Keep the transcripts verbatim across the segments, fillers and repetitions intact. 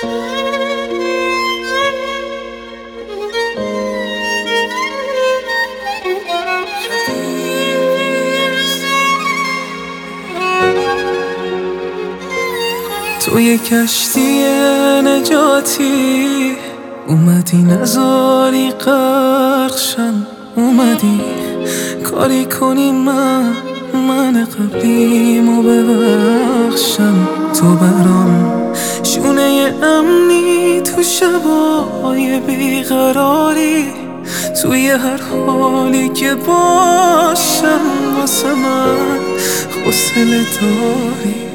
توی کشتی نجاتی اومدی نذاری غرق شم، اومدی کاری کنی من من قبلیمو ببخشم. تو برام شونه امنی تو شبای بیقراری، توی هر حالی که باشم واسه من حوصله داری.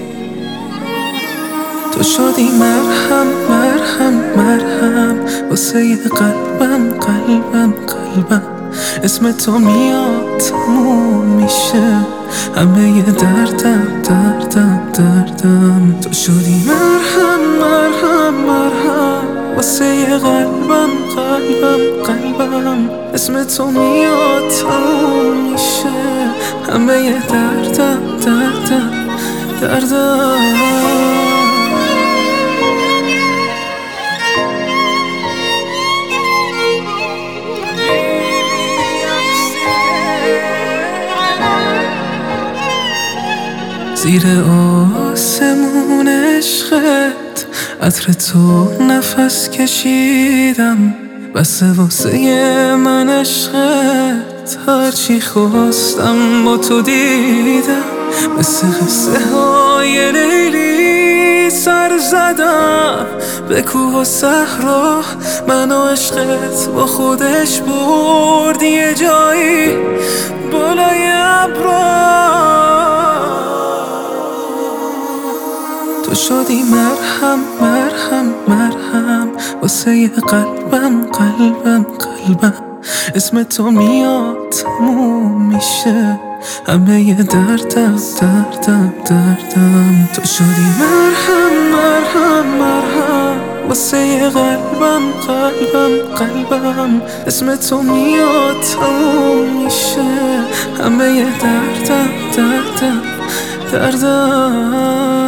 تو شدی مرهم مرهم مرهم واسه یه قلبم قلبم قلبم. اسم تو میاد تموم میشه همه یه دردم دردم دردم. تو شدی مرهم مرهم مرهم واسه یه قلبم قلبم قلبم. اسم تو میاد تموم میشه همه یه دردم دردم دردم. زیر آسمون عشقت عطر تو نفس کشیدم، بسه واسه من عشقت هرچی خواستم با تو دیدم. مثل قصه های لیلی سر زدم به کوه و صحرا، من و عشقت با خودش برد یه جایی بالای ابرا. تو شدی مرهم مرهم مرهم واسه یه قلبم قلبم قلبم. اسم تو میاد تموم میشه همه یه دردم دردم دردم. تو شدی مرهم مرهم مرهم واسه یه قلبم قلبم قلبم. اسم تو میاد تموم میشه همه یه دردم دردم دردم.